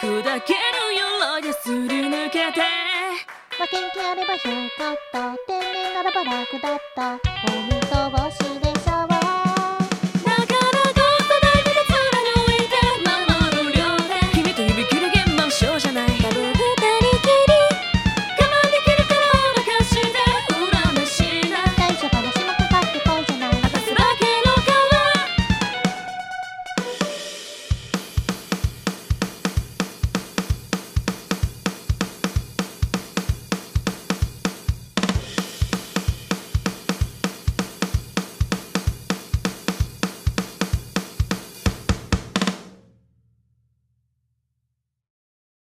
砕けるようですり抜けて負けん気あればよかった天然ならば楽だったお見通しでシャワー